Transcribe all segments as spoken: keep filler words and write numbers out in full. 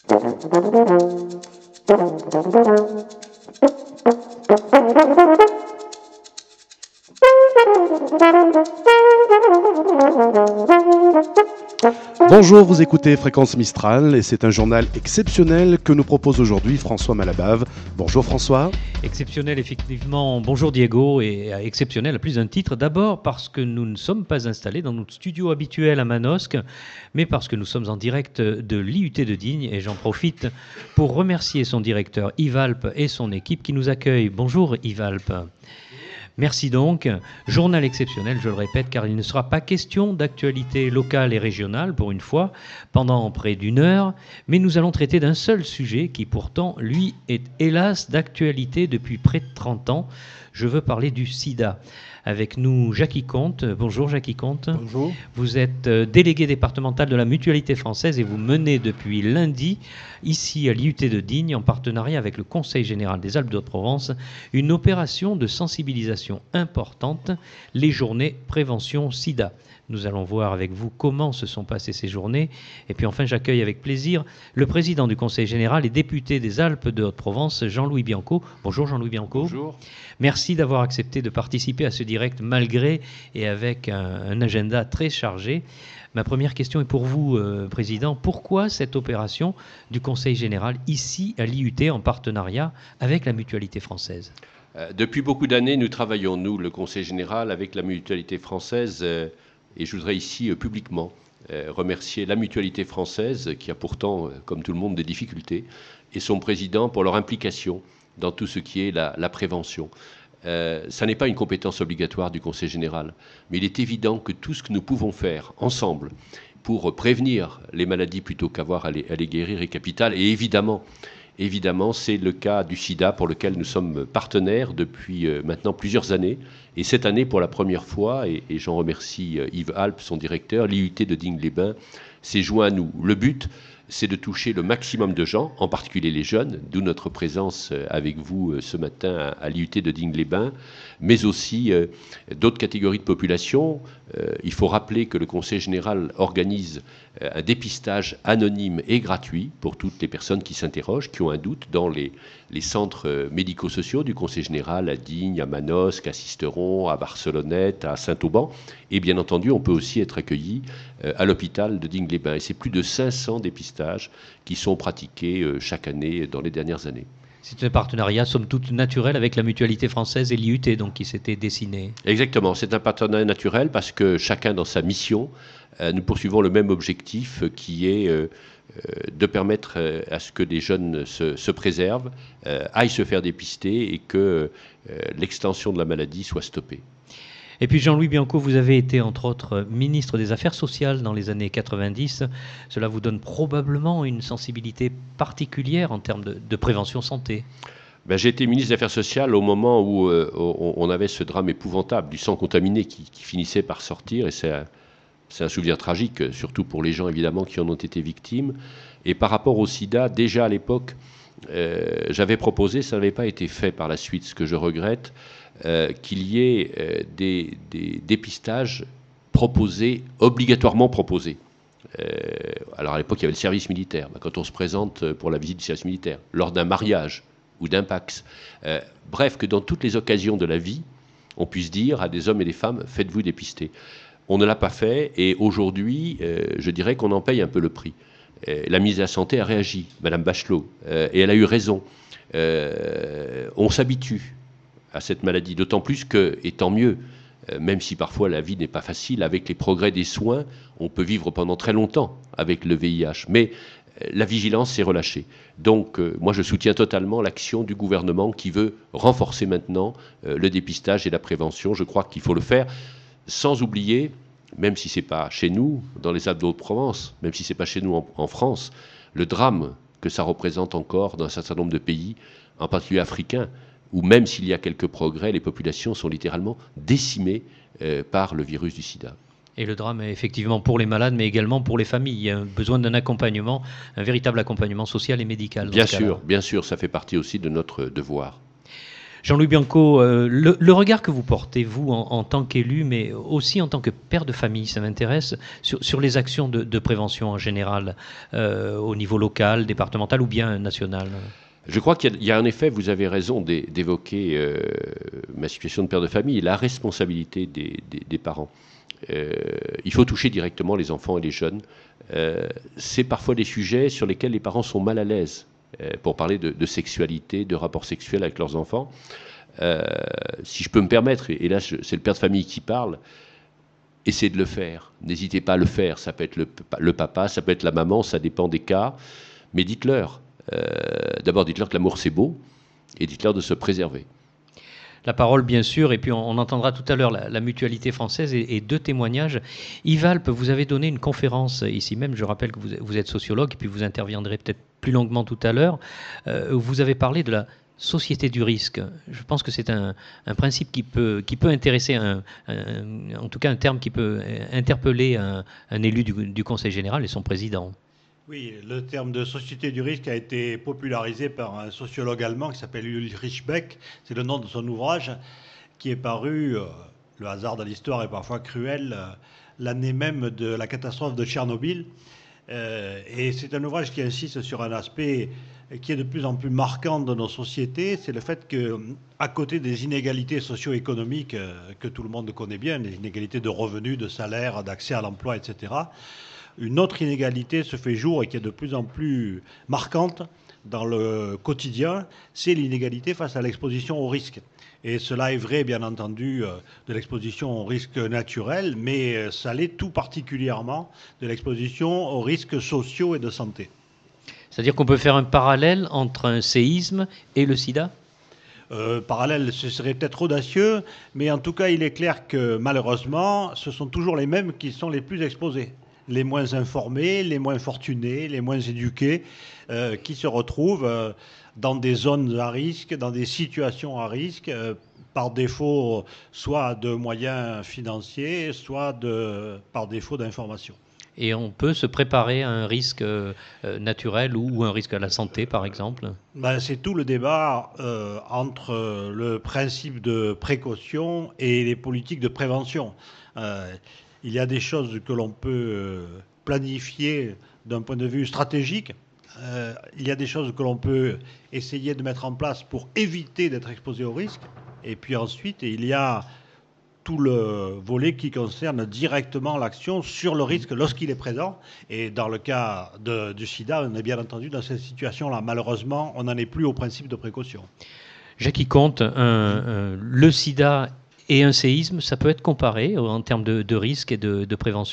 Bonjour, vous écoutez Fréquence Mistral et c'est un journal exceptionnel que nous propose aujourd'hui François Malabave. Bonjour François. Exceptionnel effectivement, bonjour Diego, et exceptionnel à plus d'un titre. D'abord parce que nous ne sommes pas installés dans notre studio habituel à Manosque, mais parce que nous sommes en direct de l'I U T de Digne et j'en profite pour remercier son directeur Yves Alpe et son équipe qui nous accueillent. Bonjour Yves Alpe. Merci donc. Journal exceptionnel, je le répète, car il ne sera pas question d'actualité locale et régionale, pour une fois, pendant près d'une heure, mais nous allons traiter d'un seul sujet qui pourtant, lui, est hélas d'actualité depuis près de trente ans. Je veux parler du sida. Avec nous, Jackie Comte. Bonjour Jackie Comte. Bonjour. Vous êtes délégué départemental de la Mutualité française et vous menez depuis lundi, ici à l'I U T de Digne, en partenariat avec le Conseil général des Alpes de Haute-Provence, une opération de sensibilisation importante, les journées prévention sida. Nous allons voir avec vous comment se sont passées ces journées. Et puis enfin, j'accueille avec plaisir le président du Conseil général et député des Alpes de Haute-Provence, Jean-Louis Bianco. Bonjour Jean-Louis Bianco. Bonjour. Merci d'avoir accepté de participer à ce direct malgré et avec un, un agenda très chargé. Ma première question est pour vous, euh, Président. Pourquoi cette opération du Conseil général ici à l'I U T en partenariat avec la Mutualité française ? euh, Depuis beaucoup d'années, nous travaillons, nous, le Conseil général, avec la Mutualité française. Euh, et je voudrais ici, euh, publiquement, euh, remercier la Mutualité française, qui a pourtant, euh, comme tout le monde, des difficultés, et son président pour leur implication dans tout ce qui est la, la prévention. Euh, ça n'est pas une compétence obligatoire du Conseil général, mais il est évident que tout ce que nous pouvons faire ensemble pour prévenir les maladies plutôt qu'avoir à les, à les guérir est capital. Et évidemment, évidemment, c'est le cas du sida pour lequel nous sommes partenaires depuis euh, maintenant plusieurs années. Et cette année, pour la première fois, et, et j'en remercie euh, Yves Alpe, son directeur, l'I U T de Digne-les-Bains s'est joint à nous. Le but, c'est de toucher le maximum de gens, en particulier les jeunes, d'où notre présence avec vous ce matin à l'I U T de Digne-les-Bains, mais aussi euh, d'autres catégories de population. Euh, il faut rappeler que le Conseil général organise euh, un dépistage anonyme et gratuit pour toutes les personnes qui s'interrogent, qui ont un doute, dans les, les centres euh, médico-sociaux du Conseil général, à Digne, à Manosque, à Sisteron, à Barcelonnette, à Saint-Auban. Et bien entendu, on peut aussi être accueilli euh, à l'hôpital de Digne-les-Bains. Et c'est plus de cinq cents dépistages qui sont pratiqués euh, chaque année dans les dernières années. C'est un partenariat, somme toute, naturel avec la Mutualité française et l'I U T, donc, qui s'était dessiné. Exactement, c'est un partenariat naturel parce que chacun dans sa mission, euh, nous poursuivons le même objectif euh, qui est euh, euh, de permettre euh, à ce que les jeunes se, se préservent, euh, aillent se faire dépister et que euh, l'extension de la maladie soit stoppée. Et puis Jean-Louis Bianco, vous avez été entre autres ministre des Affaires sociales dans les années quatre-vingt-dix. Cela vous donne probablement une sensibilité particulière en termes de, de prévention santé. Ben, j'ai été ministre des Affaires sociales au moment où euh, on, on avait ce drame épouvantable du sang contaminé qui, qui finissait par sortir. Et c'est un, c'est un souvenir tragique, surtout pour les gens évidemment qui en ont été victimes. Et par rapport au sida, déjà à l'époque, euh, j'avais proposé, ça n'avait pas été fait par la suite, ce que je regrette, Euh, qu'il y ait euh, des, des dépistages proposés, obligatoirement proposés. Euh, alors à l'époque, il y avait le service militaire. Ben, quand on se présente pour la visite du service militaire, lors d'un mariage ou d'un Pacs, euh, bref, que dans toutes les occasions de la vie, on puisse dire à des hommes et des femmes, faites-vous dépister. On ne l'a pas fait et aujourd'hui, euh, je dirais qu'on en paye un peu le prix. Euh, la ministre de la Santé a réagi, Madame Bachelot, euh, et elle a eu raison. Euh, on s'habitue à cette maladie, d'autant plus que, et tant mieux, euh, même si parfois la vie n'est pas facile, avec les progrès des soins, on peut vivre pendant très longtemps avec le V I H, mais euh, la vigilance s'est relâchée. Donc euh, moi je soutiens totalement l'action du gouvernement qui veut renforcer maintenant euh, le dépistage et la prévention. Je crois qu'il faut le faire sans oublier, même si ce n'est pas chez nous, dans les Alpes de Haute-Provence, même si ce n'est pas chez nous en, en France, le drame que ça représente encore dans un certain nombre de pays, en particulier africains, où même s'il y a quelques progrès, les populations sont littéralement décimées euh, par le virus du sida. Et le drame est effectivement pour les malades, mais également pour les familles. Il y a besoin d'un accompagnement, un véritable accompagnement social et médical. Bien sûr, bien sûr, ça fait partie aussi de notre devoir. Jean-Louis Bianco, euh, le, le regard que vous portez, vous, en, en tant qu'élu, mais aussi en tant que père de famille, ça m'intéresse, sur, sur les actions de, de prévention en général, euh, au niveau local, départemental ou bien national. Je crois qu'il y a en effet, vous avez raison d'évoquer euh, ma situation de père de famille et la responsabilité des, des, des parents. Euh, il faut toucher directement les enfants et les jeunes. Euh, c'est parfois des sujets sur lesquels les parents sont mal à l'aise, euh, pour parler de, de sexualité, de rapports sexuels avec leurs enfants. Euh, si je peux me permettre, et là c'est le père de famille qui parle, essayez de le faire. N'hésitez pas à le faire. Ça peut être le, le papa, ça peut être la maman, ça dépend des cas. Mais dites-leur. Euh, D'abord, dites-leur que l'amour c'est beau, et dites-leur de se préserver. La parole, bien sûr, et puis on, on entendra tout à l'heure la, la mutualité française et, et deux témoignages. Yves Alpe, vous avez donné une conférence ici même, je rappelle que vous, vous êtes sociologue, et puis vous interviendrez peut-être plus longuement tout à l'heure. Euh, vous avez parlé de la société du risque. Je pense que c'est un, un principe qui peut, qui peut intéresser, un, un, en tout cas un terme qui peut interpeller un, un élu du, du Conseil général et son président. Oui, le terme de société du risque a été popularisé par un sociologue allemand qui s'appelle Ulrich Beck. C'est le nom de son ouvrage qui est paru, euh, le hasard de l'histoire est parfois cruel, euh, l'année même de la catastrophe de Tchernobyl. Euh, et c'est un ouvrage qui insiste sur un aspect qui est de plus en plus marquant de nos sociétés, c'est le fait qu'à côté des inégalités socio-économiques euh, que tout le monde connaît bien, les inégalités de revenus, de salaire, d'accès à l'emploi, et cetera, une autre inégalité se fait jour et qui est de plus en plus marquante dans le quotidien, c'est l'inégalité face à l'exposition au risque. Et cela est vrai, bien entendu, de l'exposition aux risques naturels, mais ça l'est tout particulièrement de l'exposition aux risques sociaux et de santé. C'est-à-dire qu'on peut faire un parallèle entre un séisme et le sida ? Euh, parallèle, ce serait peut-être audacieux, mais en tout cas, il est clair que malheureusement, ce sont toujours les mêmes qui sont les plus exposés. Les moins informés, les moins fortunés, les moins éduqués, euh, qui se retrouvent euh, dans des zones à risque, dans des situations à risque, euh, par défaut soit de moyens financiers, soit de, par défaut d'information. Et on peut se préparer à un risque euh, naturel ou, ou un risque à la santé, par exemple ? Ben, c'est tout le débat euh, entre le principe de précaution et les politiques de prévention. Euh, Il y a des choses que l'on peut planifier d'un point de vue stratégique. Euh, il y a des choses que l'on peut essayer de mettre en place pour éviter d'être exposé au risque. Et puis ensuite, il y a tout le volet qui concerne directement l'action sur le risque lorsqu'il est présent. Et dans le cas de, du sida, on est bien entendu dans cette situation-là. Malheureusement, on n'en est plus au principe de précaution. Jackie Comte, un, un, le sida et un séisme, ça peut être comparé en termes de, de risque et de, de prévention ?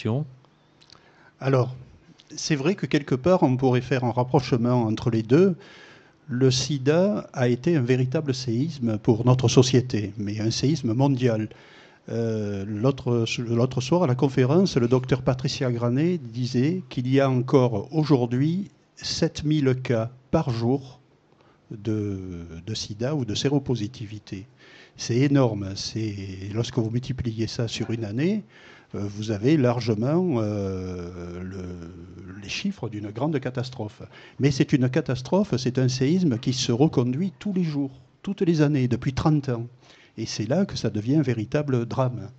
Alors, c'est vrai que quelque part, on pourrait faire un rapprochement entre les deux. Le sida a été un véritable séisme pour notre société, mais un séisme mondial. Euh, l'autre, l'autre soir, à la conférence, le docteur Patricia Granet disait qu'il y a encore aujourd'hui sept mille cas par jour de, de sida ou de séropositivité. C'est énorme. C'est, lorsque vous multipliez ça sur une année, euh, vous avez largement euh, le, les chiffres d'une grande catastrophe. Mais c'est une catastrophe, c'est un séisme qui se reconduit tous les jours, toutes les années, depuis trente ans. Et c'est là que ça devient un véritable drame.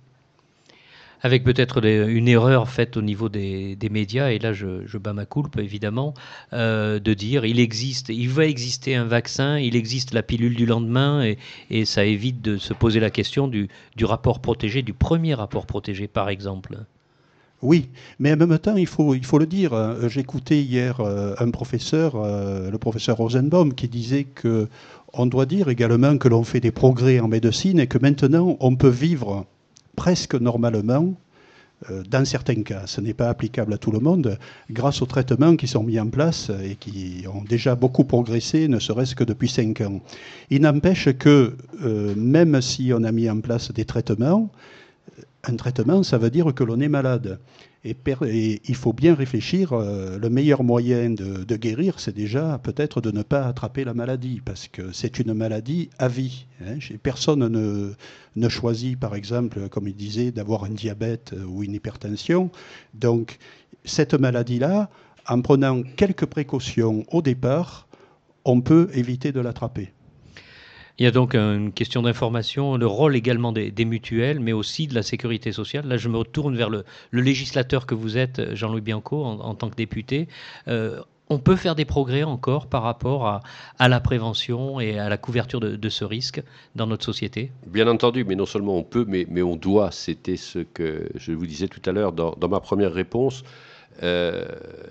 Avec peut-être des, une erreur faite au niveau des, des médias, et là je, je bats ma culpe évidemment, euh, de dire il existe, il va exister un vaccin, il existe la pilule du lendemain, et, et ça évite de se poser la question du, du rapport protégé, du premier rapport protégé par exemple. Oui, mais en même temps, il faut, il faut le dire. J'écoutais hier un professeur, le professeur Rosenbaum, qui disait qu'on doit dire également que l'on fait des progrès en médecine et que maintenant on peut vivre presque normalement, euh, dans certains cas. Ce n'est pas applicable à tout le monde, grâce aux traitements qui sont mis en place et qui ont déjà beaucoup progressé, ne serait-ce que depuis cinq ans. Il n'empêche que, euh, même si on a mis en place des traitements, un traitement, ça veut dire que l'on est malade. Et, per- et il faut bien réfléchir, euh, le meilleur moyen de, de guérir, c'est déjà peut-être de ne pas attraper la maladie, parce que c'est une maladie à vie. Hein. Personne ne, ne choisit, par exemple, comme il disait, d'avoir un diabète ou une hypertension. Donc, cette maladie-là, en prenant quelques précautions au départ, on peut éviter de l'attraper. Il y a donc une question d'information, le rôle également des, des mutuelles, mais aussi de la sécurité sociale. Là, je me retourne vers le, le législateur que vous êtes, Jean-Louis Bianco, en, en tant que député. Euh, on peut faire des progrès encore par rapport à, à la prévention et à la couverture de, de ce risque dans notre société? Bien entendu, mais non seulement on peut, mais, mais on doit. C'était ce que je vous disais tout à l'heure dans, dans ma première réponse. Euh,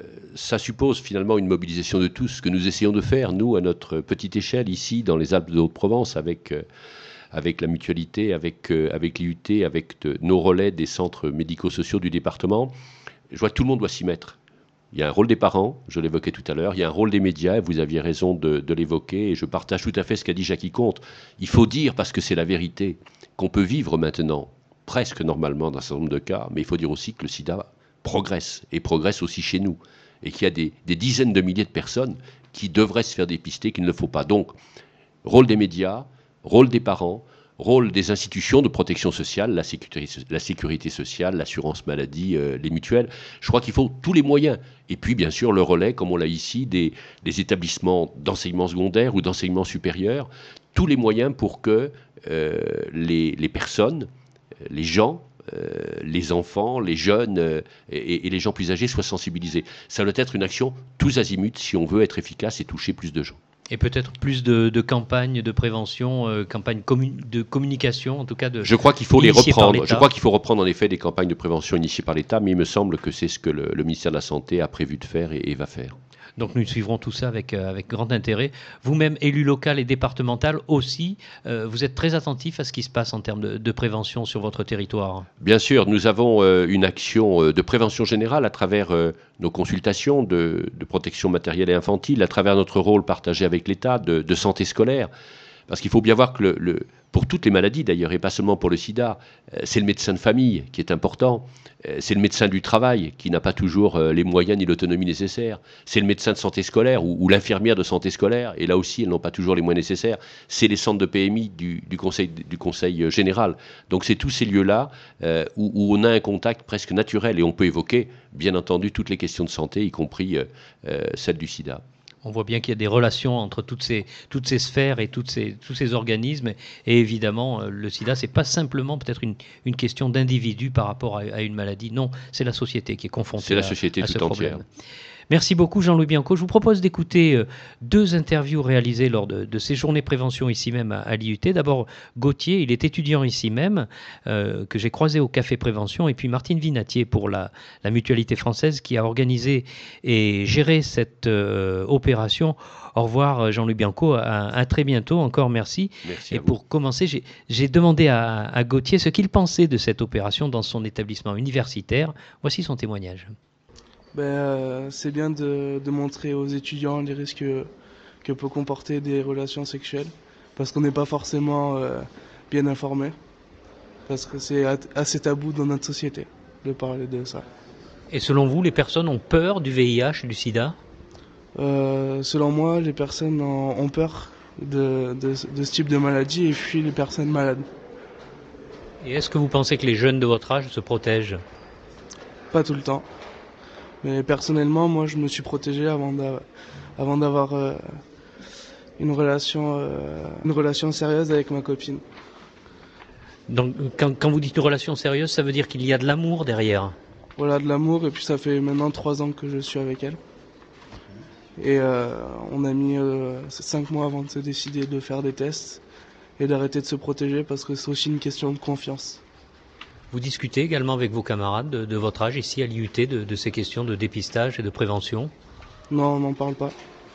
ça suppose finalement une mobilisation de tous, ce que nous essayons de faire, nous, à notre petite échelle, ici, dans les Alpes de Haute-Provence, avec, euh, avec la mutualité, avec, euh, avec l'I U T, avec de, nos relais des centres médico-sociaux du département. Je vois que tout le monde doit s'y mettre. Il y a un rôle des parents, je l'évoquais tout à l'heure, il y a un rôle des médias, et vous aviez raison de, de l'évoquer, et je partage tout à fait ce qu'a dit Jackie Comte. Il faut dire, parce que c'est la vérité, qu'on peut vivre maintenant, presque normalement dans un certain nombre de cas, mais il faut dire aussi que le sida progresse, et progresse aussi chez nous, et qu'il y a des, des dizaines de milliers de personnes qui devraient se faire dépister, qu'il ne le faut pas. Donc, rôle des médias, rôle des parents, rôle des institutions de protection sociale, la sécurité, la sécurité sociale, l'assurance maladie, euh, les mutuelles. Je crois qu'il faut tous les moyens. Et puis, bien sûr, le relais, comme on l'a ici, des, des établissements d'enseignement secondaire ou d'enseignement supérieur, tous les moyens pour que euh, les, les personnes, les gens, Euh, les enfants, les jeunes euh, et, et les gens plus âgés soient sensibilisés. Ça doit être une action tous azimuts si on veut être efficace et toucher plus de gens. Et peut-être plus de, de campagnes de prévention, euh, campagnes commun- de communication, en tout cas de. Je crois qu'il faut les initiées par reprendre. l'État. Je crois qu'il faut reprendre en effet des campagnes de prévention initiées par l'État, mais il me semble que c'est ce que le, le ministère de la Santé a prévu de faire et, et va faire. Donc nous suivrons tout ça avec, euh, avec grand intérêt. Vous-même, élu local et départemental aussi, euh, vous êtes très attentif à ce qui se passe en termes de, de prévention sur votre territoire. Bien sûr, nous avons euh, une action euh, de prévention générale à travers euh, nos consultations de, de protection matérielle et infantile, à travers notre rôle partagé avec l'État de, de santé scolaire. Parce qu'il faut bien voir que le, le, pour toutes les maladies d'ailleurs, et pas seulement pour le sida, euh, c'est le médecin de famille qui est important. C'est le médecin du travail qui n'a pas toujours les moyens ni l'autonomie nécessaires. C'est le médecin de santé scolaire ou, ou l'infirmière de santé scolaire. Et là aussi, elles n'ont pas toujours les moyens nécessaires. C'est les centres de P M I du, du, conseil, du conseil général. Donc c'est tous ces lieux-là euh, où, où on a un contact presque naturel. Et on peut évoquer, bien entendu, toutes les questions de santé, y compris euh, euh, celle du sida. On voit bien qu'il y a des relations entre toutes ces, toutes ces sphères et toutes ces, tous ces organismes. Et évidemment, le sida, ce n'est pas simplement peut-être une, une question d'individu par rapport à, à une maladie. Non, c'est la société qui est confrontée c'est la société à, à tout ce entière. problème. Merci beaucoup Jean-Louis Bianco. Je vous propose d'écouter euh, deux interviews réalisées lors de, de ces journées prévention ici même à, à l'I U T. D'abord Gauthier, il est étudiant ici même, euh, que j'ai croisé au Café Prévention, et puis Martine Vinatier pour la, la Mutualité française qui a organisé et géré cette euh, opération. Au revoir Jean-Louis Bianco, à, à très bientôt, encore merci. Merci et à vous. pour commencer, j'ai, j'ai demandé à, à Gauthier ce qu'il pensait de cette opération dans son établissement universitaire. Voici son témoignage. Ben, euh, c'est bien de, de montrer aux étudiants les risques que, que peut comporter des relations sexuelles, parce qu'on n'est pas forcément euh, bien informé, parce que c'est assez tabou dans notre société de parler de ça. Et selon vous, les personnes ont peur du V I H, du sida ? euh, Selon moi, les personnes ont, ont peur de, de, de ce type de maladie et fuient les personnes malades. Et est-ce que vous pensez que les jeunes de votre âge se protègent ? Pas tout le temps. Mais personnellement, moi, je me suis protégé avant d'avoir, avant d'avoir euh, une relation, euh, une relation sérieuse avec ma copine. Donc, quand, quand vous dites une relation sérieuse, ça veut dire qu'il y a de l'amour derrière. Voilà, de l'amour, et puis ça fait maintenant trois ans que je suis avec elle. Et euh, on a mis euh, cinq mois avant de se décider de faire des tests et d'arrêter de se protéger, parce que c'est aussi une question de confiance. Vous discutez également avec vos camarades de, de votre âge ici à l'I U T de, de ces questions de dépistage et de prévention ? Non, on n'en parle pas.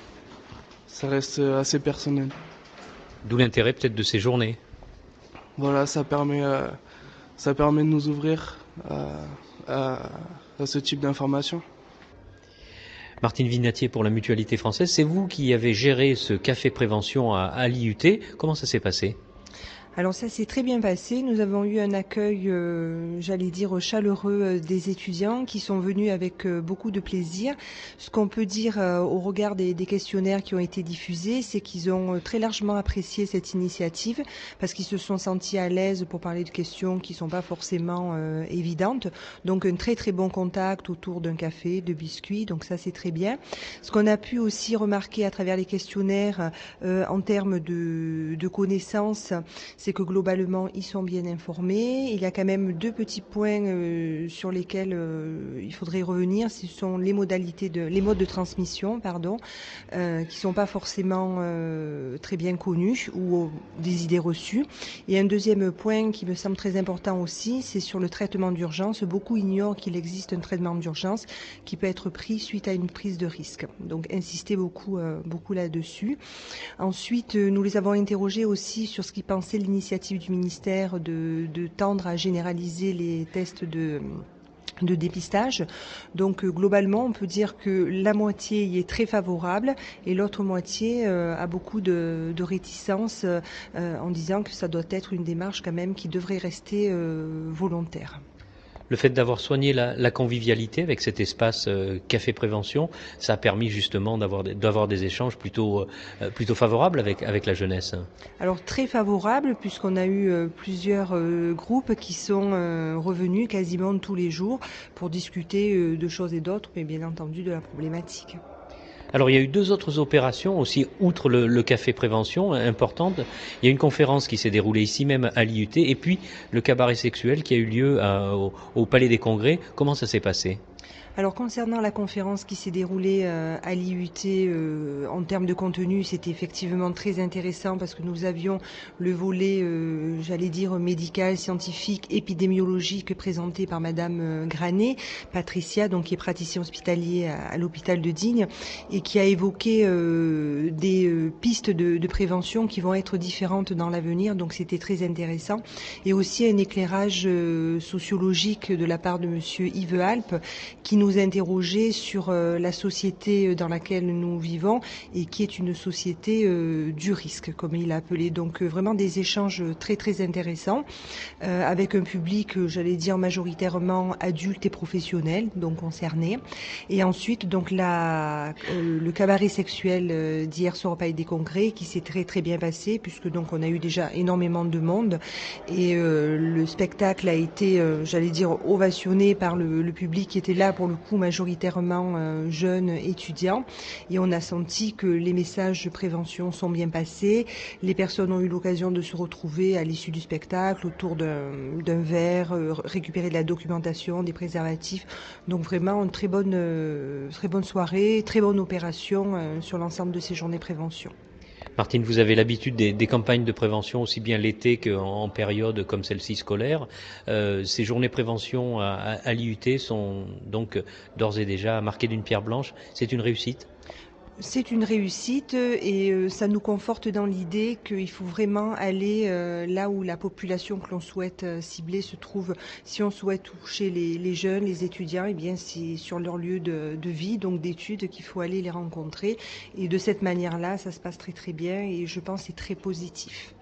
Ça reste assez personnel. D'où l'intérêt peut-être de ces journées. Voilà, ça permet, euh, ça permet de nous ouvrir à, à, à ce type d'informations. Martine Vinatier pour la Mutualité française, c'est vous qui avez géré ce café prévention à, à l'I U T. Comment ça s'est passé ? Alors ça s'est très bien passé. Nous avons eu un accueil, euh, j'allais dire, chaleureux euh, des étudiants qui sont venus avec euh, beaucoup de plaisir. Ce qu'on peut dire euh, au regard des, des questionnaires qui ont été diffusés, c'est qu'ils ont euh, très largement apprécié cette initiative parce qu'ils se sont sentis à l'aise pour parler de questions qui ne sont pas forcément euh, évidentes. Donc un très très bon contact autour d'un café, de biscuits, donc ça c'est très bien. Ce qu'on a pu aussi remarquer à travers les questionnaires euh, en termes de, de connaissances, c'est que globalement, ils sont bien informés. Il y a quand même deux petits points euh, sur lesquels euh, il faudrait revenir. Ce sont les modalités de, les modes de transmission, pardon, euh, qui sont pas forcément euh, très bien connus ou euh, des idées reçues. Et un deuxième point qui me semble très important aussi, c'est sur le traitement d'urgence. Beaucoup ignorent qu'il existe un traitement d'urgence qui peut être pris suite à une prise de risque. Donc, insister beaucoup, euh, beaucoup là-dessus. Ensuite, euh, nous les avons interrogés aussi sur ce qu'ils pensaient de l'initiative du ministère de, de tendre à généraliser les tests de de dépistage. Donc euh, globalement, on peut dire que la moitié y est très favorable et l'autre moitié euh, a beaucoup de, de réticence euh, en disant que ça doit être une démarche quand même qui devrait rester euh, volontaire. Le fait d'avoir soigné la, la convivialité avec cet espace euh, café prévention, ça a permis justement d'avoir des, d'avoir des échanges plutôt euh, plutôt favorables avec avec la jeunesse. Alors très favorable puisqu'on a eu euh, plusieurs euh, groupes qui sont euh, revenus quasiment tous les jours pour discuter euh, de choses et d'autres, mais bien entendu de la problématique. Alors il y a eu deux autres opérations aussi, outre le, le café prévention, importantes. Il y a une conférence qui s'est déroulée ici même à l'I U T et puis le cabaret sexuel qui a eu lieu à, au, au Palais des Congrès. Comment ça s'est passé ? Alors concernant la conférence qui s'est déroulée euh, à l'I U T, euh, en termes de contenu, c'était effectivement très intéressant parce que nous avions le volet, euh, j'allais dire, médical, scientifique, épidémiologique présenté par Madame euh, Granet, Patricia, donc qui est praticien hospitalier à, à l'hôpital de Digne et qui a évoqué euh, des euh, pistes de, de prévention qui vont être différentes dans l'avenir, donc c'était très intéressant. Et aussi un éclairage euh, sociologique de la part de Monsieur Yves Alpe qui nous nous interroger sur euh, la société dans laquelle nous vivons et qui est une société euh, du risque, comme il l'a appelé. Donc euh, vraiment des échanges très très intéressants euh, avec un public, euh, j'allais dire majoritairement adulte et professionnel, donc concerné. Et ensuite donc la, euh, le cabaret sexuel euh, d'hier soir au Palais des Congrès qui s'est très très bien passé puisque donc on a eu déjà énormément de monde et euh, le spectacle a été, euh, j'allais dire, ovationné par le, le public qui était là pour le coup majoritairement euh, jeunes étudiants et on a senti que les messages de prévention sont bien passés. Les personnes ont eu l'occasion de se retrouver à l'issue du spectacle autour d'un, d'un verre, euh, récupérer de la documentation, des préservatifs. Donc vraiment une très bonne, euh, très bonne soirée, très bonne opération euh, sur l'ensemble de ces journées prévention. Martine, vous avez l'habitude des, des campagnes de prévention aussi bien l'été qu'en période comme celle-ci scolaire. Euh, ces journées prévention à, à, à l'I U T sont donc d'ores et déjà marquées d'une pierre blanche. C'est une réussite ? C'est une réussite et euh, ça nous conforte dans l'idée qu'il faut vraiment aller euh, là où la population que l'on souhaite euh, cibler se trouve. Si on souhaite toucher les, les jeunes, les étudiants, eh bien c'est sur leur lieu de, de vie, donc d'études, qu'il faut aller les rencontrer. Et de cette manière-là, ça se passe très très bien et je pense que c'est très positif.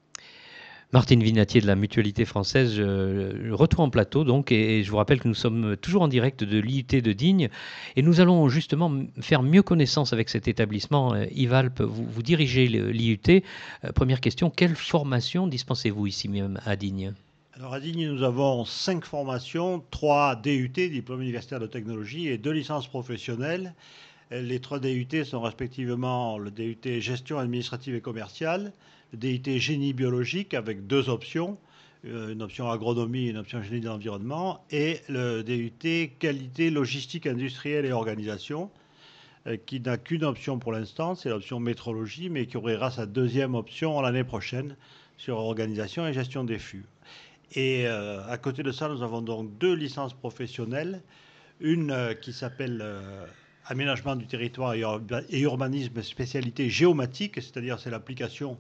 Martine Vinatier de la Mutualité Française, je, retour en plateau donc, et je vous rappelle que nous sommes toujours en direct de l'I U T de Digne et nous allons justement faire mieux connaissance avec cet établissement. Yves Alpe, vous, vous dirigez l'I U T. Première question, quelle formation dispensez-vous ici même à Digne ? Alors à Digne, nous avons cinq formations, trois D U T, diplôme universitaire de technologie, et deux licences professionnelles. Les trois D U T sont respectivement le D U T gestion administrative et commerciale, le D U T génie biologique avec deux options, une option agronomie et une option génie de l'environnement, et le D U T qualité logistique industrielle et organisation, qui n'a qu'une option pour l'instant, c'est l'option métrologie, mais qui ouvrira sa deuxième option l'année prochaine sur organisation et gestion des flux. Et euh, à côté de ça, nous avons donc deux licences professionnelles, une euh, qui s'appelle euh, aménagement du territoire et, urba- et urbanisme spécialité géomatique, c'est-à-dire c'est l'application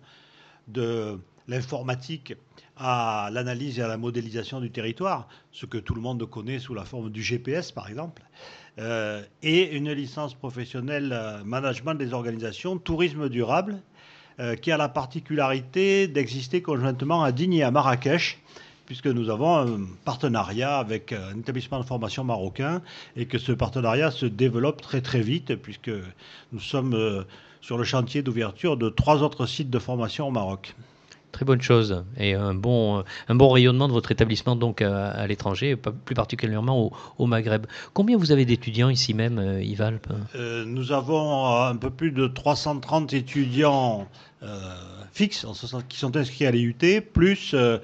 de l'informatique à l'analyse et à la modélisation du territoire, ce que tout le monde connaît sous la forme du G P S par exemple, euh, et une licence professionnelle euh, management des organisations, tourisme durable, euh, qui a la particularité d'exister conjointement à Digne et à Marrakech, puisque nous avons un partenariat avec un établissement de formation marocain et que ce partenariat se développe très très vite, puisque nous sommes euh, sur le chantier d'ouverture de trois autres sites de formation au Maroc. Très bonne chose et un bon, un bon rayonnement de votre établissement donc à, à l'étranger, plus particulièrement au, au Maghreb. Combien vous avez d'étudiants ici même, euh, Yves Alpes ? euh, Nous avons un peu plus de trois cent trente étudiants euh, fixes qui sont inscrits à l'I U T, plus euh,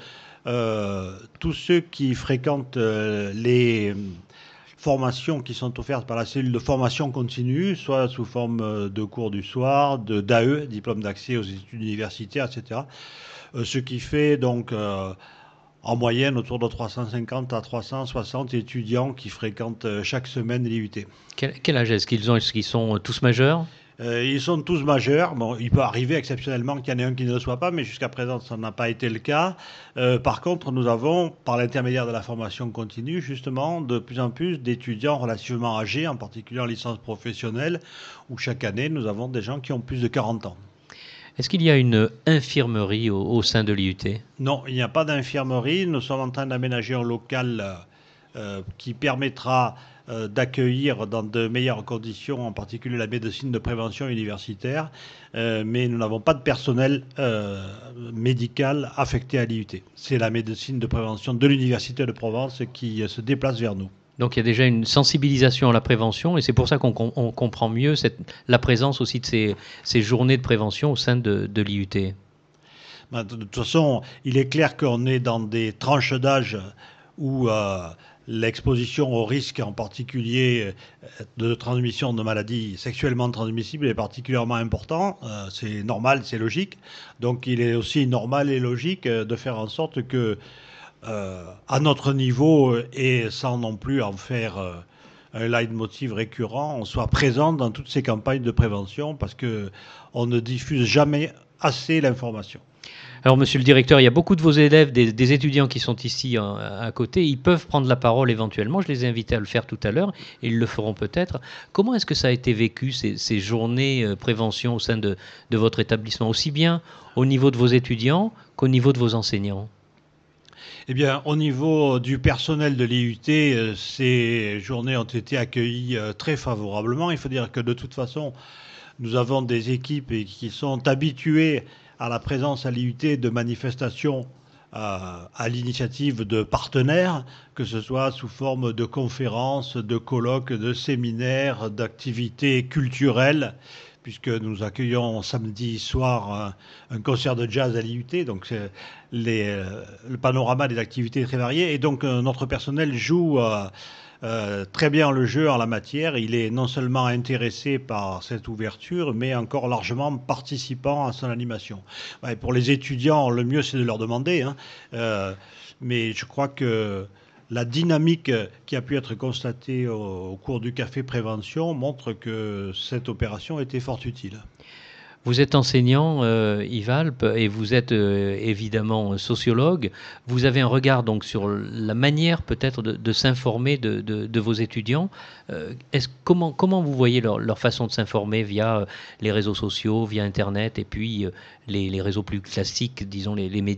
euh, tous ceux qui fréquentent euh, les formations qui sont offertes par la cellule de formation continue, soit sous forme de cours du soir, de d'A E, diplôme d'accès aux études universitaires, et cetera. Euh, ce qui fait donc euh, en moyenne autour de trois cent cinquante à trois cent soixante étudiants qui fréquentent chaque semaine l'I U T. Quel, quel âge est-ce qu'ils ont ? Est-ce qu'ils sont tous majeurs ? Euh, ils sont tous majeurs. Bon, il peut arriver exceptionnellement qu'il y en ait un qui ne le soit pas, mais jusqu'à présent, ça n'a pas été le cas. Euh, par contre, nous avons, par l'intermédiaire de la formation continue, justement, de plus en plus d'étudiants relativement âgés, en particulier en licence professionnelle, où chaque année, nous avons des gens qui ont plus de quarante ans. Est-ce qu'il y a une infirmerie au, au sein de l'I U T ? Non, il n'y a pas d'infirmerie. Nous sommes en train d'aménager un local euh, qui permettra euh, d'accueillir dans de meilleures conditions, en particulier la médecine de prévention universitaire, euh, mais nous n'avons pas de personnel euh, médical affecté à l'I U T. C'est la médecine de prévention de l'Université de Provence qui euh, se déplace vers nous. Donc il y a déjà une sensibilisation à la prévention et c'est pour ça qu'on com- on comprend mieux cette, la présence aussi de ces, ces journées de prévention au sein de, de l'I U T. Ben, de toute façon, il est clair qu'on est dans des tranches d'âge où euh, l'exposition au risque, en particulier de transmission de maladies sexuellement transmissibles, est particulièrement important. Euh, c'est normal, c'est logique. Donc il est aussi normal et logique de faire en sorte que Euh, à notre niveau et sans non plus en faire euh, un leitmotiv récurrent, on soit présent dans toutes ces campagnes de prévention parce qu'on ne diffuse jamais assez l'information. Alors, monsieur le directeur, il y a beaucoup de vos élèves, des, des étudiants qui sont ici hein, à côté. Ils peuvent prendre la parole éventuellement. Je les ai invités à le faire tout à l'heure et ils le feront peut-être. Comment est-ce que ça a été vécu, ces, ces journées euh, prévention au sein de, de votre établissement, aussi bien au niveau de vos étudiants qu'au niveau de vos enseignants ? Eh bien, au niveau du personnel de l'I U T, ces journées ont été accueillies très favorablement. Il faut dire que de toute façon, nous avons des équipes qui sont habituées à la présence à l'I U T de manifestations à, à l'initiative de partenaires, que ce soit sous forme de conférences, de colloques, de séminaires, d'activités culturelles, puisque nous accueillons samedi soir un, un concert de jazz à l'I U T, donc c'est les, euh, le panorama des activités est très varié, et donc euh, notre personnel joue euh, euh, très bien le jeu en la matière. Il est non seulement intéressé par cette ouverture, mais encore largement participant à son animation. Ouais, pour les étudiants, le mieux c'est de leur demander, hein, euh, mais je crois que la dynamique qui a pu être constatée au, au cours du Café Prévention montre que cette opération était fort utile. Vous êtes enseignant, euh, Yves Alpes, et vous êtes euh, évidemment sociologue. Vous avez un regard donc sur la manière peut-être de, de s'informer de, de, de vos étudiants. Euh, est-ce, comment, comment vous voyez leur, leur façon de s'informer via les réseaux sociaux, via Internet, et puis euh, les, les réseaux plus classiques, disons les, les médias ?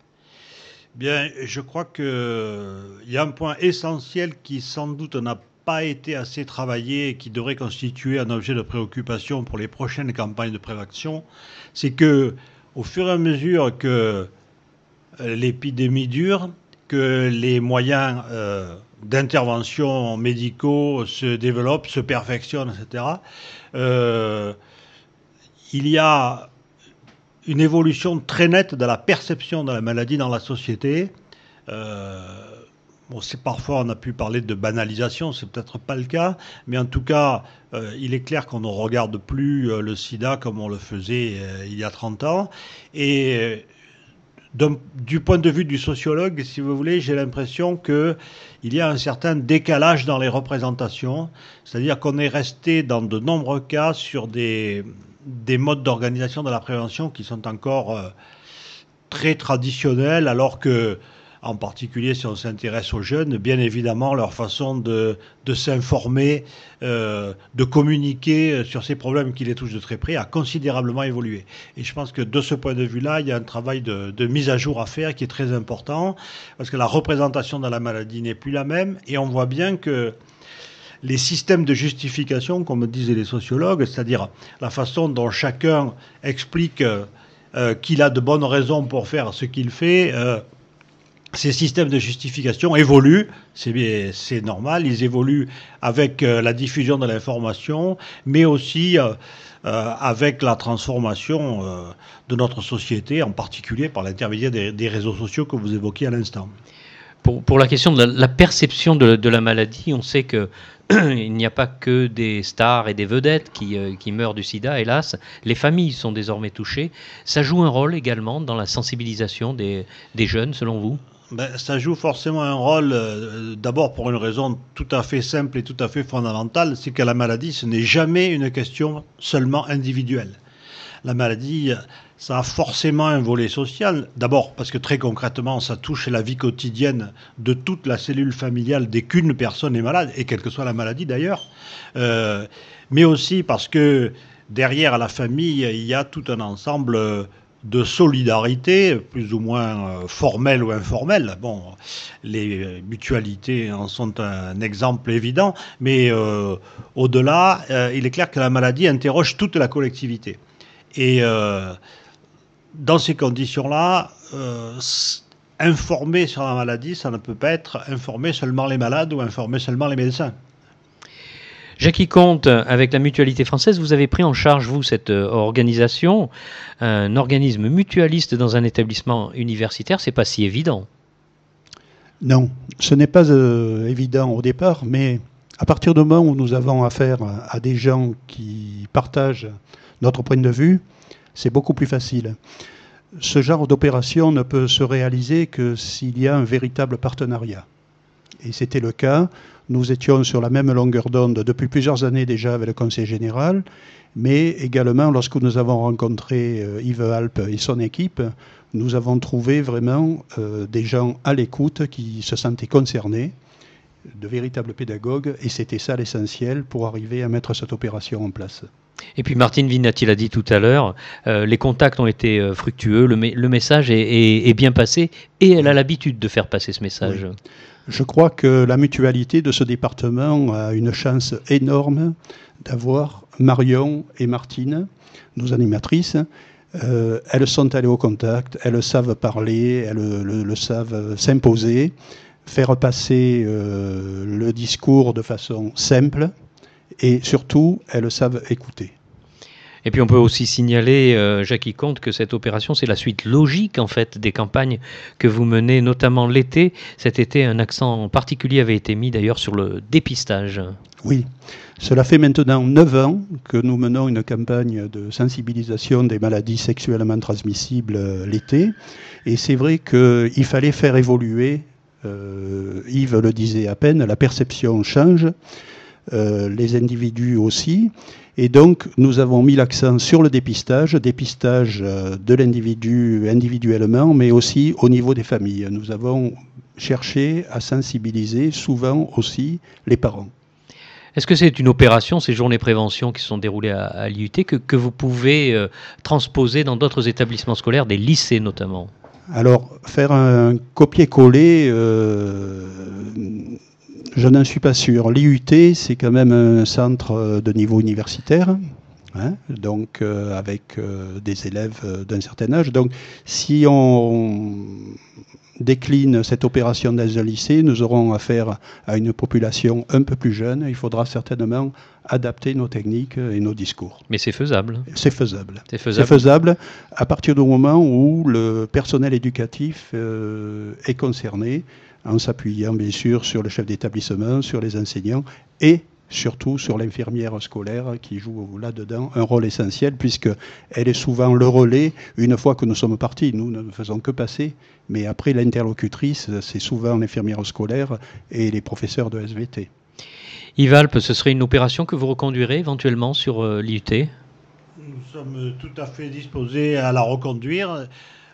Bien, je crois qu'il y a un point essentiel qui sans doute n'a pas été assez travaillé et qui devrait constituer un objet de préoccupation pour les prochaines campagnes de prévention, c'est que au fur et à mesure que l'épidémie dure, que les moyens euh, d'intervention médicaux se développent, se perfectionnent, et cetera, euh, il y a une évolution très nette de la perception de la maladie dans la société. Euh, bon, c'est, parfois, on a pu parler de banalisation, c'est peut-être pas le cas, mais en tout cas, euh, il est clair qu'on ne regarde plus euh, le sida comme on le faisait euh, il y a trente ans. Et euh, du point de vue du sociologue, si vous voulez, j'ai l'impression qu'il y a un certain décalage dans les représentations, c'est-à-dire qu'on est resté dans de nombreux cas sur des... des modes d'organisation de la prévention qui sont encore euh, très traditionnels, alors que en particulier si on s'intéresse aux jeunes, bien évidemment, leur façon de, de s'informer, euh, de communiquer sur ces problèmes qui les touchent de très près a considérablement évolué. Et je pense que de ce point de vue-là, il y a un travail de, de mise à jour à faire qui est très important, parce que la représentation de la maladie n'est plus la même, et on voit bien que les systèmes de justification, comme disaient les sociologues, c'est-à-dire la façon dont chacun explique euh, qu'il a de bonnes raisons pour faire ce qu'il fait, euh, ces systèmes de justification évoluent, c'est, c'est normal, ils évoluent avec euh, la diffusion de l'information, mais aussi euh, euh, avec la transformation euh, de notre société, en particulier par l'intermédiaire des, des réseaux sociaux que vous évoquiez à l'instant. Pour, pour la question de la, la perception de, de la maladie, on sait que il n'y a pas que des stars et des vedettes qui, euh, qui meurent du sida, hélas. Les familles sont désormais touchées. Ça joue un rôle également dans la sensibilisation des, des jeunes, selon vous ? Ben, ça joue forcément un rôle, euh, d'abord pour une raison tout à fait simple et tout à fait fondamentale, c'est que la maladie, ce n'est jamais une question seulement individuelle. La maladie, ça a forcément un volet social. D'abord parce que très concrètement, ça touche la vie quotidienne de toute la cellule familiale dès qu'une personne est malade, et quelle que soit la maladie d'ailleurs. Euh, mais aussi parce que derrière la famille, il y a tout un ensemble de solidarité, plus ou moins formelle ou informelle. Bon, les mutualités en sont un exemple évident, mais euh, au-delà, euh, il est clair que la maladie interroge toute la collectivité. Et euh, dans ces conditions-là, euh, informer sur la maladie, ça ne peut pas être informer seulement les malades ou informer seulement les médecins. Jackie Comte, avec la Mutualité française, vous avez pris en charge, vous, cette euh, organisation, un organisme mutualiste dans un établissement universitaire, c'est pas si évident. Non, ce n'est pas euh, évident au départ, mais à partir du moment où nous avons affaire à des gens qui partagent notre point de vue, c'est beaucoup plus facile. Ce genre d'opération ne peut se réaliser que s'il y a un véritable partenariat. Et c'était le cas. Nous étions sur la même longueur d'onde depuis plusieurs années déjà avec le Conseil général, mais également lorsque nous avons rencontré Yves Alpe et son équipe, nous avons trouvé vraiment euh, des gens à l'écoute qui se sentaient concernés, de véritables pédagogues, et c'était ça l'essentiel pour arriver à mettre cette opération en place. Et puis Martine Vinati l'a dit tout à l'heure, euh, les contacts ont été euh, fructueux, le, me- le message est, est, est bien passé, et elle a l'habitude de faire passer ce message. Oui. Je crois que la mutualité de ce département a une chance énorme d'avoir Marion et Martine, nos animatrices. Euh, elles sont allées au contact, elles savent parler, elles le, le savent s'imposer, faire passer euh, le discours de façon simple, et surtout, elles savent écouter. Et puis on peut aussi signaler, euh, Jackie Comte, que cette opération, c'est la suite logique en fait des campagnes que vous menez, notamment l'été. Cet été, un accent particulier avait été mis d'ailleurs sur le dépistage. Oui, cela fait maintenant neuf ans que nous menons une campagne de sensibilisation des maladies sexuellement transmissibles euh, l'été. Et c'est vrai qu'il fallait faire évoluer, euh, Yves le disait à peine, la perception change, euh, les individus aussi. Et donc, nous avons mis l'accent sur le dépistage, dépistage de l'individu individuellement, mais aussi au niveau des familles. Nous avons cherché à sensibiliser souvent aussi les parents. Est-ce que c'est une opération, ces journées prévention qui se sont déroulées à, à l'I U T, que, que vous pouvez euh, transposer dans d'autres établissements scolaires, des lycées notamment ? Alors, faire un copier-coller... Euh, je n'en suis pas sûr. L'I U T, c'est quand même un centre de niveau universitaire, hein, donc euh, avec euh, des élèves euh, d'un certain âge. Donc, si on décline cette opération dans un lycée, nous aurons affaire à une population un peu plus jeune. Il faudra certainement adapter nos techniques et nos discours. Mais c'est faisable. C'est faisable. C'est faisable. C'est faisable à partir du moment où le personnel éducatif euh, est concerné, en s'appuyant bien sûr sur le chef d'établissement, sur les enseignants et surtout sur l'infirmière scolaire qui joue là-dedans un rôle essentiel puisqu'elle est souvent le relais une fois que nous sommes partis. Nous ne faisons que passer, mais après l'interlocutrice, c'est souvent l'infirmière scolaire et les professeurs de S V T. Yves Alpe, ce serait une opération que vous reconduirez éventuellement sur euh, l'I U T ? Nous sommes tout à fait disposés à la reconduire.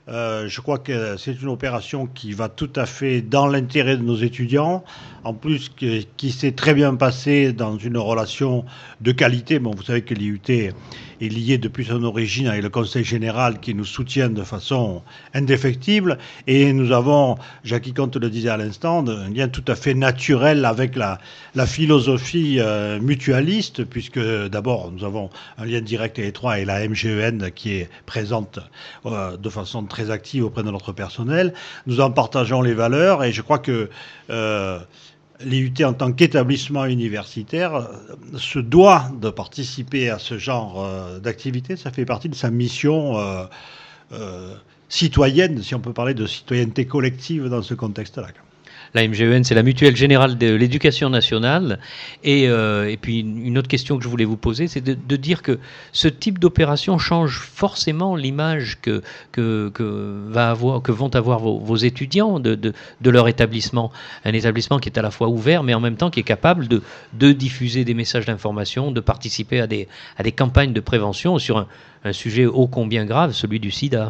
Euh, je crois que c'est une opération qui va tout à fait dans l'intérêt de nos étudiants, en plus qui, qui s'est très bien passée dans une relation de qualité. Bon, vous savez que l'I U T est lié depuis son origine avec le Conseil général qui nous soutient de façon indéfectible, et nous avons, Jackie Comte le disait à l'instant, un lien tout à fait naturel avec la, la philosophie euh, mutualiste, puisque d'abord nous avons un lien direct et étroit avec la M G E N qui est présente euh, de façon très très active auprès de notre personnel. Nous en partageons les valeurs, et je crois que euh, l'I U T en tant qu'établissement universitaire se doit de participer à ce genre euh, d'activité. Ça fait partie de sa mission euh, euh, citoyenne, si on peut parler de citoyenneté collective dans ce contexte-là. La M G E N, c'est la Mutuelle Générale de l'Éducation Nationale. Et, euh, et puis, une autre question que je voulais vous poser, c'est de, de dire que ce type d'opération change forcément l'image que, que, que, va avoir, que vont avoir vos, vos étudiants de, de, de leur établissement. Un établissement qui est à la fois ouvert, mais en même temps qui est capable de, de diffuser des messages d'information, de participer à des, à des campagnes de prévention sur un, un sujet ô combien grave, celui du sida.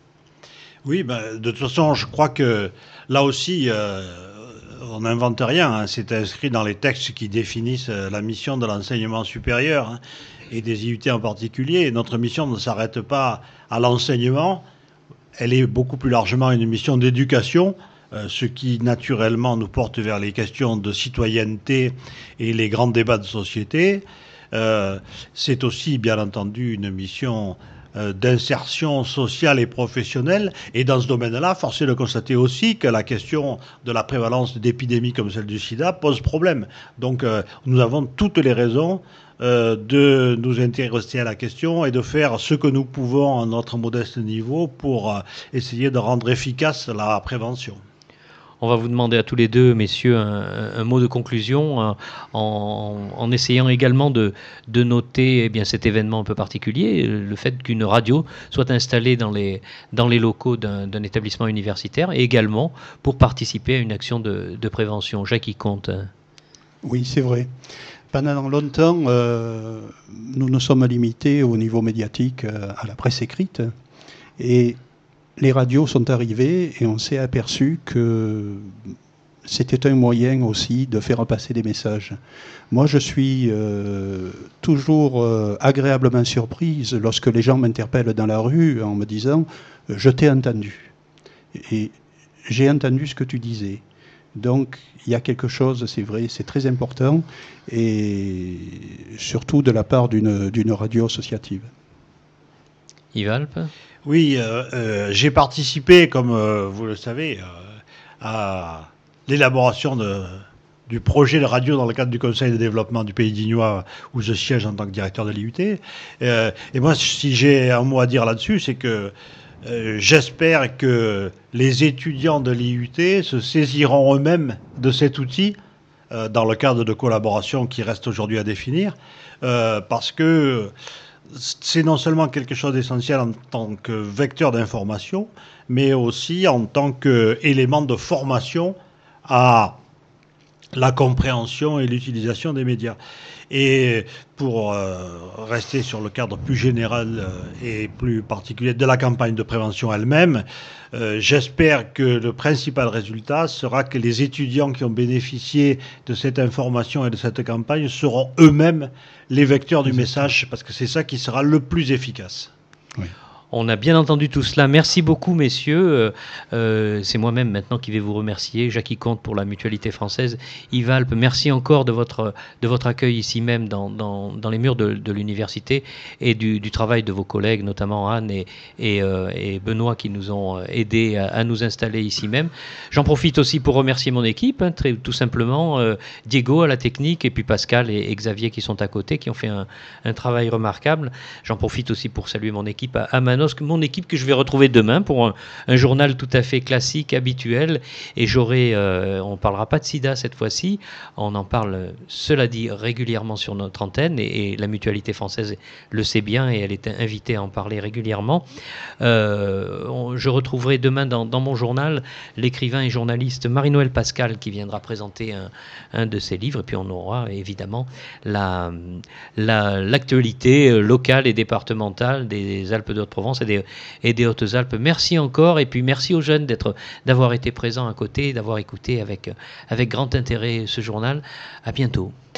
Oui, ben, de toute façon, je crois que là aussi, euh, on n'invente rien. Hein. C'est inscrit dans les textes qui définissent la mission de l'enseignement supérieur, hein, et des I U T en particulier. Et notre mission ne s'arrête pas à l'enseignement. Elle est beaucoup plus largement une mission d'éducation, euh, ce qui naturellement nous porte vers les questions de citoyenneté et les grands débats de société. Euh, c'est aussi, bien entendu, une mission d'insertion sociale et professionnelle. Et dans ce domaine-là, force est de constater aussi que la question de la prévalence d'épidémies comme celle du sida pose problème. Donc euh, nous avons toutes les raisons euh, de nous intéresser à la question et de faire ce que nous pouvons à notre modeste niveau pour euh, essayer de rendre efficace la prévention. On va vous demander à tous les deux, messieurs, un, un mot de conclusion, en, en essayant également de, de noter eh bien, cet événement un peu particulier, le fait qu'une radio soit installée dans les, dans les locaux d'un, d'un établissement universitaire, et également pour participer à une action de, de prévention. Jackie Comte. Oui, c'est vrai. Pendant longtemps, euh, nous nous sommes limités au niveau médiatique euh, à la presse écrite, et les radios sont arrivées et on s'est aperçu que c'était un moyen aussi de faire passer des messages. Moi, je suis euh, toujours euh, agréablement surprise lorsque les gens m'interpellent dans la rue en me disant « je t'ai entendu ». Et j'ai entendu ce que tu disais. Donc, il y a quelque chose, c'est vrai, c'est très important, et surtout de la part d'une, d'une radio associative. Yves Alpe ? Oui, euh, euh, j'ai participé, comme euh, vous le savez, euh, à l'élaboration de, du projet de radio dans le cadre du Conseil de développement du Pays d'Ignois, où je siège en tant que directeur de l'I U T. Euh, et moi, si j'ai un mot à dire là-dessus, c'est que euh, j'espère que les étudiants de l'I U T se saisiront eux-mêmes de cet outil euh, dans le cadre de collaboration qui reste aujourd'hui à définir, euh, parce que c'est non seulement quelque chose d'essentiel en tant que vecteur d'information, mais aussi en tant qu'élément de formation à la compréhension et l'utilisation des médias. Et pour euh, rester sur le cadre plus général euh, et plus particulier de la campagne de prévention elle-même, euh, j'espère que le principal résultat sera que les étudiants qui ont bénéficié de cette information et de cette campagne seront eux-mêmes les vecteurs du message, parce que c'est ça qui sera le plus efficace. Oui. On a bien entendu tout cela. Merci beaucoup, messieurs. Euh, c'est moi-même maintenant qui vais vous remercier. Jackie Comte pour la Mutualité française. Yves Alpe, merci encore de votre, de votre accueil ici même dans, dans, dans les murs de, de l'université et du, du travail de vos collègues, notamment Anne et, et, euh, et Benoît qui nous ont aidés à, à nous installer ici même. J'en profite aussi pour remercier mon équipe, hein, très, tout simplement, euh, Diego à la technique et puis Pascal et, et Xavier qui sont à côté, qui ont fait un, un travail remarquable. J'en profite aussi pour saluer mon équipe à, à mon équipe que je vais retrouver demain pour un, un journal tout à fait classique, habituel, et j'aurai, euh, on ne parlera pas de sida cette fois-ci, on en parle, cela dit, régulièrement sur notre antenne, et, et la Mutualité française le sait bien, et elle est invitée à en parler régulièrement. Euh, on, je retrouverai demain dans, dans mon journal l'écrivain et journaliste Marie-Noëlle Pascal qui viendra présenter un, un de ses livres, et puis on aura évidemment la, la, l'actualité locale et départementale des Alpes de Haute-Provence Provence et des, et des Hautes-Alpes. Merci encore, et puis merci aux jeunes d'être, d'avoir été présents à côté, d'avoir écouté avec, avec grand intérêt ce journal. À bientôt.